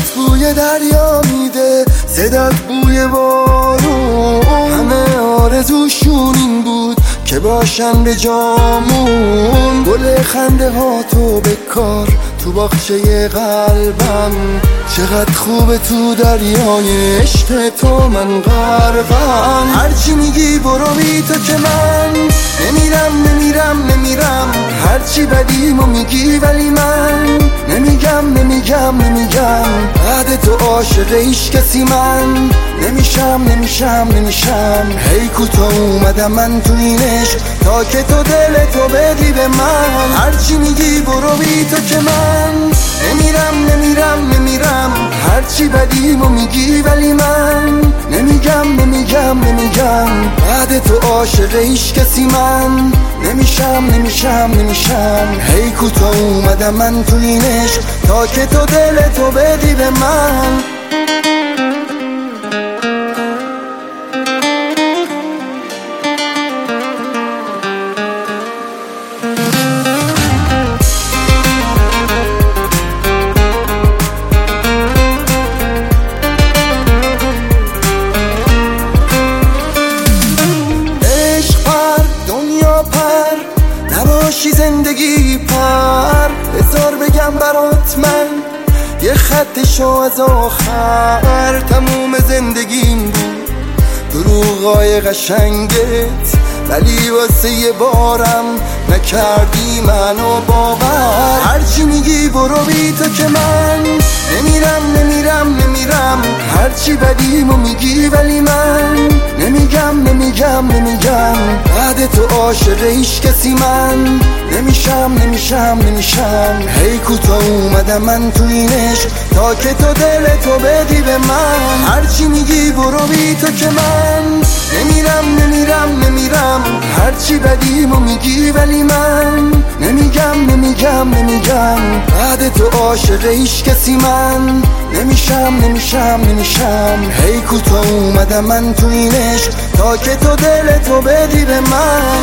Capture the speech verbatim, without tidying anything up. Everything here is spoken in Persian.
حرفت بوی دریا میده، صدات بوی بارون، همه آرزوشون این بود که باشن به جامون. گل خنده ها تو بکار تو باغچه قلبم، چقدر خوبه تو دریای عشق تو من غرقم. هرچی میگی برو بی تو که من نمیرم نمیرم نمیرم، هرچی بدیمو میگی ولی من نمیگم نمیگم نمیگم. بعد تو عاشق هیچ کسی من نمیشم نمیشم نمیشم. هی کوتاه اومدم من تو این عشق تا که تو دل تو بدی به من. هرچی میگی برو بی تو که من نمیرم نمیرم نمیرم، هرچی بدیمو میگی ولی من نمیگم نمیگم نمیگم. بعد تو عاشق هیچ کسی من نمیشم نمیشم نمیشم. هی کوتاه اومدم من تو این عشق تا که تو دل تو بدی به من. نباشی زندگی پر، بذار بگم برات من یه خطشو از آخر. تموم زندگیم بود دروغای قشنگت، ولی واسه یه بارم نکردی منو باور. هرچی میگی برو بی تو که من نمیرم نمیرم نمیرم، هرچی بدیمو میگی ولی من نمیگم نمیگم نمیگم. بعد تو عاشق هیچ کسی من نمیشم نمیشم نمیشم. هی کوتاه اومدم من تو این عشق تا که تو دل تو بدی به من. هرچی میگی برو بی تو که من نمیرم نمیرم نمیرم، هرچی بدیمو میگی ولی من نمیگم نمیگم نمیگم. بعد تو عاشق هیچ کسی من نمیشم نمیشم نمیشم. هی کوتاه اومدم من تو این عشق تا که تو دل تو بدی به من.